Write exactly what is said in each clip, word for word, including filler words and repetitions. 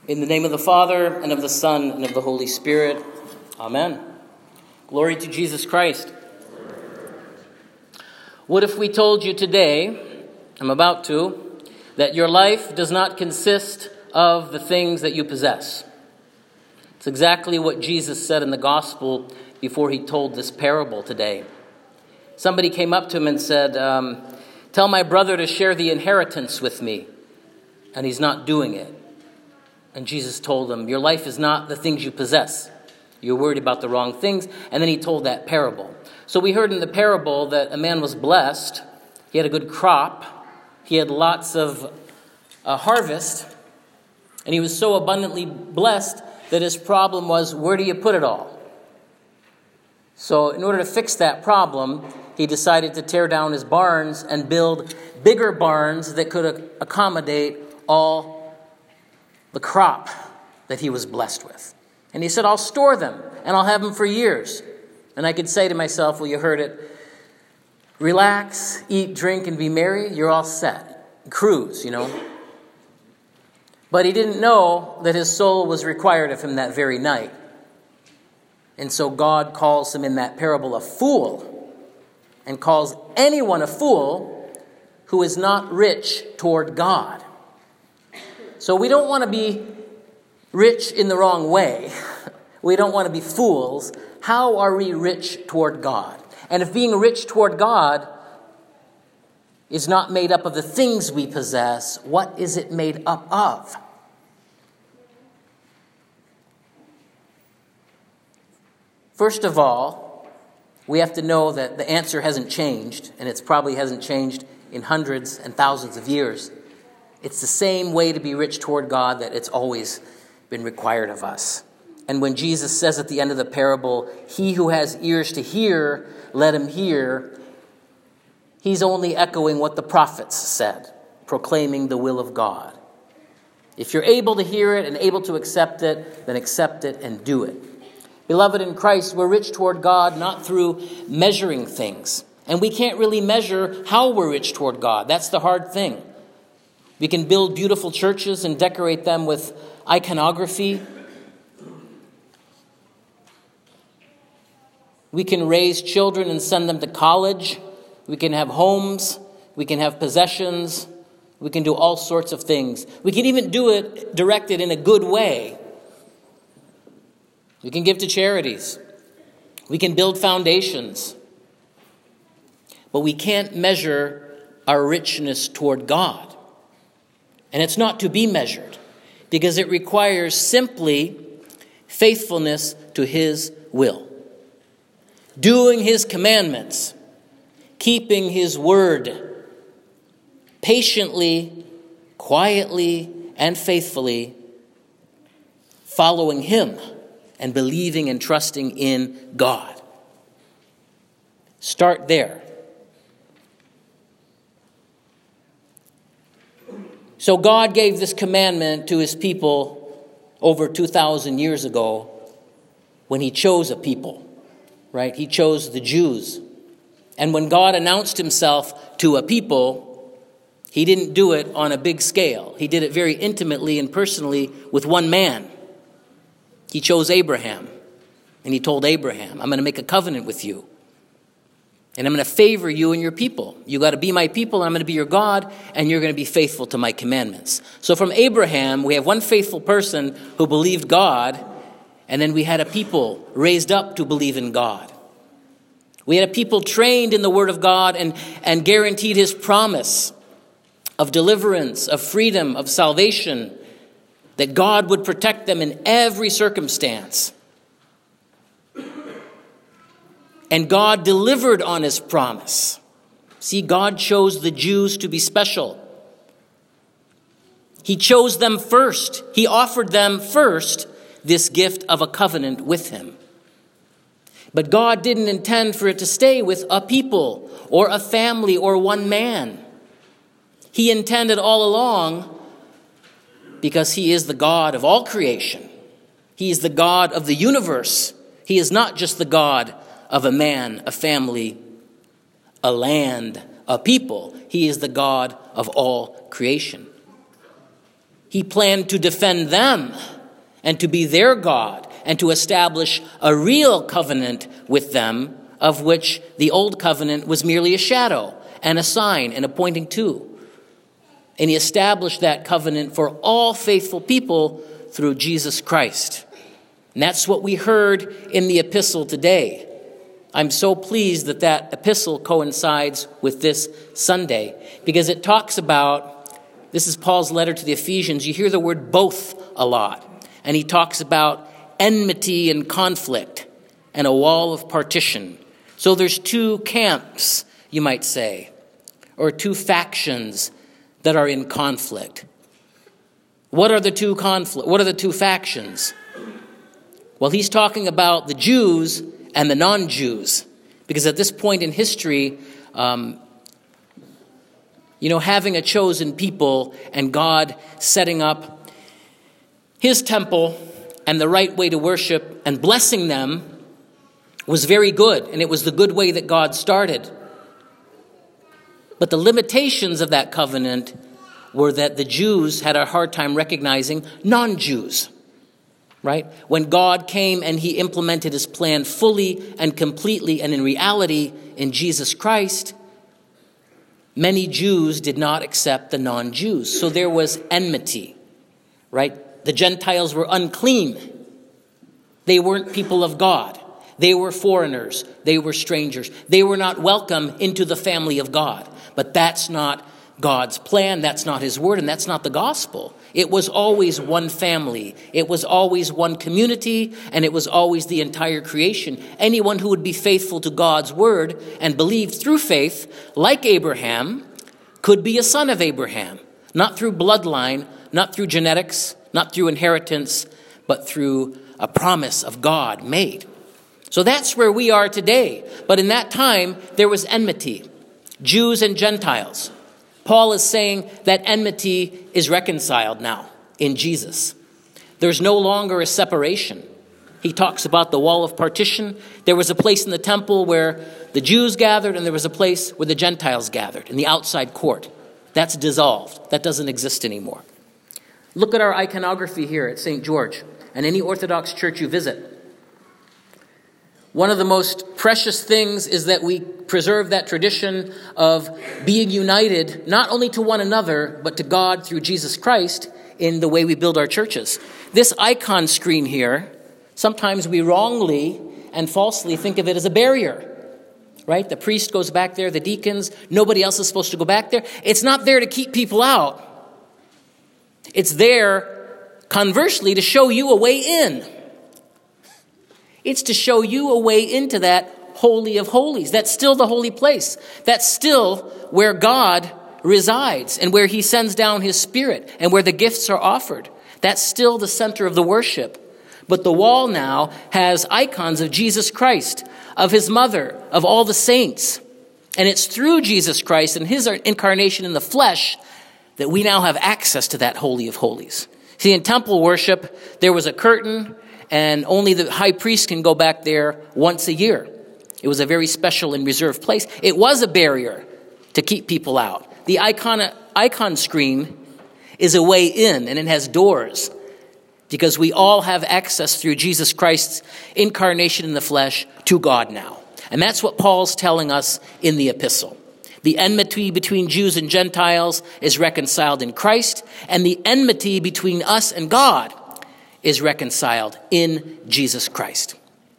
In the name of the Father, and of the Son, and of the Holy Spirit. Amen. Glory to Jesus Christ. What if we told you today, I'm about to, that your life does not consist of the things that you possess? It's exactly what Jesus said in the gospel before he told this parable today. Somebody came up to him and said, um, tell my brother to share the inheritance with me. And he's not doing it. And Jesus told him, your life is not the things you possess. You're worried about the wrong things. And then he told that parable. So we heard in the parable that a man was blessed. He had a good crop. He had lots of uh, harvest. And he was so abundantly blessed that his problem was, where do you put it all? So in order to fix that problem, he decided to tear down his barns and build bigger barns that could accommodate all the crop that he was blessed with. And he said, I'll store them, and I'll have them for years. And I could say to myself, well, you heard it. Relax, eat, drink, and be merry. You're all set. Cruise, you know. But he didn't know that his soul was required of him that very night. And so God calls him in that parable a fool, and calls anyone a fool who is not rich toward God. So we don't want to be rich in the wrong way. We don't want to be fools. How are we rich toward God? And if being rich toward God is not made up of the things we possess, what is it made up of? First of all, we have to know that the answer hasn't changed, and it probably hasn't changed in hundreds and thousands of years. It's the same way to be rich toward God that it's always been required of us. And when Jesus says at the end of the parable, he who has ears to hear, let him hear, he's only echoing what the prophets said, proclaiming the will of God. If you're able to hear it and able to accept it, then accept it and do it. Beloved in Christ, we're rich toward God not through measuring things. And we can't really measure how we're rich toward God. That's the hard thing. We can build beautiful churches and decorate them with iconography. We can raise children and send them to college. We can have homes. We can have possessions. We can do all sorts of things. We can even do it directed in a good way. We can give to charities. We can build foundations. But we can't measure our richness toward God. And it's not to be measured, because it requires simply faithfulness to his will. Doing his commandments, keeping his word, patiently, quietly, and faithfully following him and believing and trusting in God. Start there. So God gave this commandment to his people over two thousand years ago when he chose a people, right? He chose the Jews. And when God announced himself to a people, he didn't do it on a big scale. He did it very intimately and personally with one man. He chose Abraham. And he told Abraham, I'm going to make a covenant with you. And I'm going to favor you and your people. You got to be my people, and I'm going to be your God, and you're going to be faithful to my commandments. So from Abraham, we have one faithful person who believed God, and then we had a people raised up to believe in God. We had a people trained in the word of God and, and guaranteed his promise of deliverance, of freedom, of salvation, that God would protect them in every circumstance. And God delivered on his promise. See, God chose the Jews to be special. He chose them first. He offered them first this gift of a covenant with him. But God didn't intend for it to stay with a people or a family or one man. He intended all along, because he is the God of all creation. He is the God of the universe. He is not just the God of a man, a family, a land, a people. He is the God of all creation. He planned to defend them and to be their God and to establish a real covenant with them, of which the old covenant was merely a shadow and a sign and a pointing to. And he established that covenant for all faithful people through Jesus Christ. And that's what we heard in the epistle today. I'm so pleased that that epistle coincides with this Sunday, because it talks about, this is Paul's letter to the Ephesians, you hear the word both a lot. And he talks about enmity and conflict and a wall of partition. So there's two camps, you might say, or two factions that are in conflict. What are the two conflict? What are the two factions? Well, he's talking about the Jews and the non-Jews, because at this point in history, um, you know, having a chosen people and God setting up his temple and the right way to worship and blessing them was very good, and it was the good way that God started. But the limitations of that covenant were that the Jews had a hard time recognizing non-Jews, right? When God came and he implemented his plan fully and completely and in reality in Jesus Christ, many Jews did not accept the non-Jews. So there was enmity, right? The Gentiles were unclean. They weren't people of God. They were foreigners. They were strangers. They were not welcome into the family of God. But that's not God's plan. That's not his word. And that's not the gospel. It was always one family. It was always one community. And it was always the entire creation. Anyone who would be faithful to God's word and believed through faith, like Abraham, could be a son of Abraham. Not through bloodline, not through genetics, not through inheritance, but through a promise of God made. So that's where we are today. But in that time, there was enmity, Jews and Gentiles. Paul is saying that enmity is reconciled now in Jesus. There's no longer a separation. He talks about the wall of partition. There was a place in the temple where the Jews gathered, and there was a place where the Gentiles gathered in the outside court. That's dissolved. That doesn't exist anymore. Look at our iconography here at Saint George and any Orthodox church you visit. One of the most precious things is that we preserve that tradition of being united not only to one another, but to God through Jesus Christ in the way we build our churches. This icon screen here, sometimes we wrongly and falsely think of it as a barrier, right? The priest goes back there, the deacons, nobody else is supposed to go back there. It's not there to keep people out. It's there, conversely, to show you a way in. It's to show you a way into that Holy of Holies. That's still the holy place. That's still where God resides and where he sends down his Spirit and where the gifts are offered. That's still the center of the worship. But the wall now has icons of Jesus Christ, of his mother, of all the saints. And it's through Jesus Christ and his incarnation in the flesh that we now have access to that Holy of Holies. See, in temple worship, there was a curtain, and only the high priest can go back there once a year. It was a very special and reserved place. It was a barrier to keep people out. The icon, icon screen is a way in, and it has doors, because we all have access through Jesus Christ's incarnation in the flesh to God now. And that's what Paul's telling us in the epistle. The enmity between Jews and Gentiles is reconciled in Christ, and the enmity between us and God is reconciled in Jesus Christ.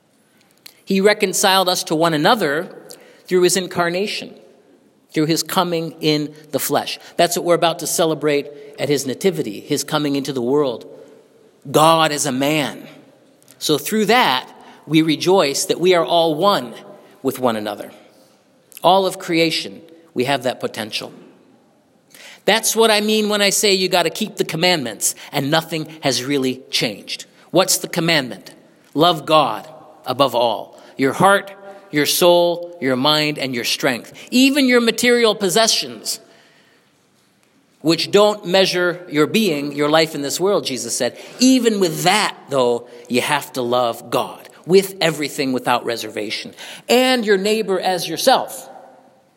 He reconciled us to one another through his incarnation, through his coming in the flesh. That's what we're about to celebrate at his nativity, his coming into the world. God as a man. So through that, we rejoice that we are all one with one another. All of creation, we have that potential. That's what I mean when I say you got to keep the commandments, and nothing has really changed. What's the commandment? Love God above all. Your heart, your soul, your mind, and your strength. Even your material possessions, which don't measure your being, your life in this world, Jesus said. Even with that, though, you have to love God with everything without reservation. And your neighbor as yourself.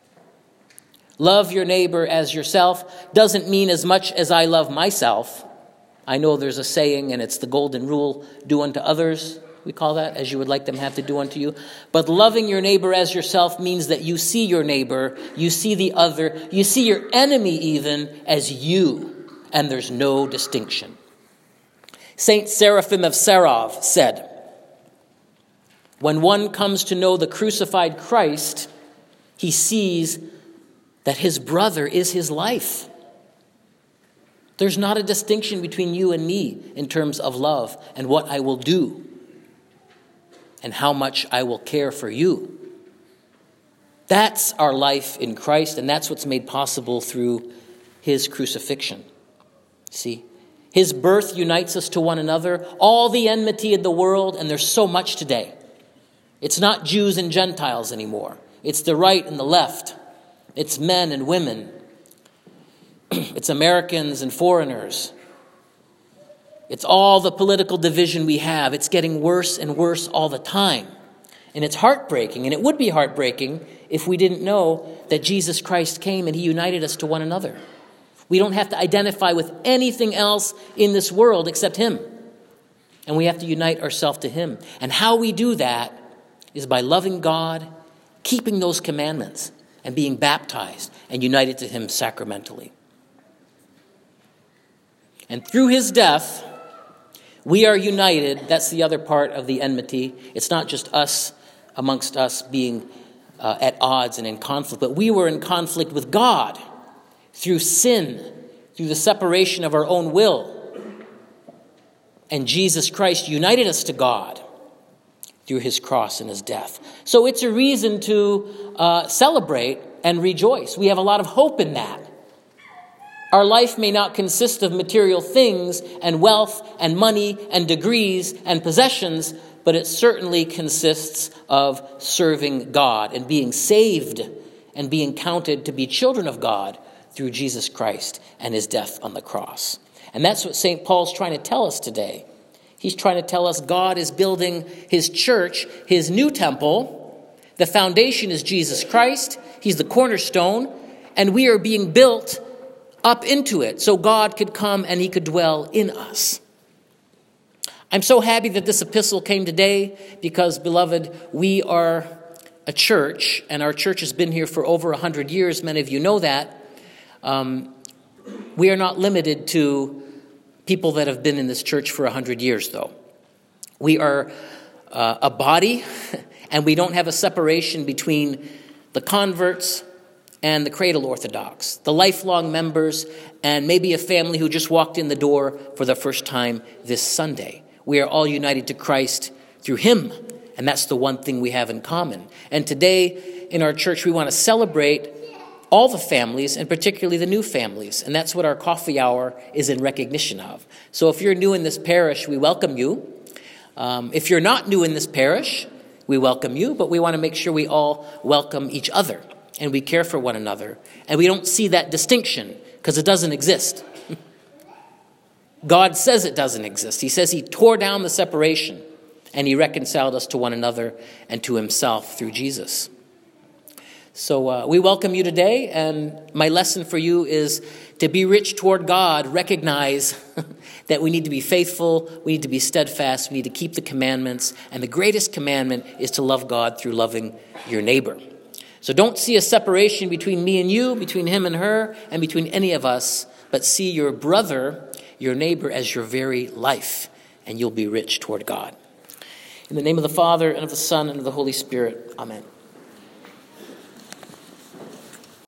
Love your neighbor as yourself doesn't mean as much as I love myself. I know there's a saying, and it's the golden rule, do unto others, we call that, as you would like them to have to do unto you. But loving your neighbor as yourself means that you see your neighbor, you see the other, you see your enemy even as you, and there's no distinction. Saint Seraphim of Sarov said, when one comes to know the crucified Christ, he sees that his brother is his life. There's not a distinction between you and me in terms of love and what I will do and how much I will care for you. That's our life in Christ, and that's what's made possible through his crucifixion. See, his birth unites us to one another. All the enmity in the world, and there's so much today. It's not Jews and Gentiles anymore. It's the right and the left. It's men and women. It's Americans and foreigners. It's all the political division we have. It's getting worse and worse all the time. And it's heartbreaking, and it would be heartbreaking if we didn't know that Jesus Christ came and he united us to one another. We don't have to identify with anything else in this world except him. And we have to unite ourselves to him. And how we do that is by loving God, keeping those commandments, and being baptized and united to him sacramentally. And through his death, we are united. That's the other part of the enmity. It's not just us amongst us being uh, at odds and in conflict, but we were in conflict with God through sin, through the separation of our own will. And Jesus Christ united us to God through his cross and his death. So it's a reason to uh, celebrate and rejoice. We have a lot of hope in that. Our life may not consist of material things and wealth and money and degrees and possessions, but it certainly consists of serving God and being saved and being counted to be children of God through Jesus Christ and his death on the cross. And that's what Saint Paul's trying to tell us today. He's trying to tell us God is building his church, his new temple. The foundation is Jesus Christ. He's the cornerstone. And we are being built up into it so God could come and he could dwell in us. I'm so happy that this epistle came today because, beloved, we are a church, and our church has been here for over one hundred years. Many of you know that. Um, we are not limited to people that have been in this church for one hundred years, though. We are uh, a body, and we don't have a separation between the converts and the cradle Orthodox, the lifelong members, and maybe a family who just walked in the door for the first time this Sunday. We are all united to Christ through him, and that's the one thing we have in common. And today in our church, we want to celebrate all the families, and particularly the new families, and that's what our coffee hour is in recognition of. So if you're new in this parish, we welcome you. Um, if you're not new in this parish, we welcome you, but we want to make sure we all welcome each other. And we care for one another. And we don't see that distinction because it doesn't exist. God says it doesn't exist. He says he tore down the separation and he reconciled us to one another and to himself through Jesus. So uh, we welcome you today, and my lesson for you is to be rich toward God. Recognize that we need to be faithful, we need to be steadfast, we need to keep the commandments, and the greatest commandment is to love God through loving your neighbor. So don't see a separation between me and you, between him and her, and between any of us, but see your brother, your neighbor, as your very life, and you'll be rich toward God. In the name of the Father, and of the Son, and of the Holy Spirit, amen.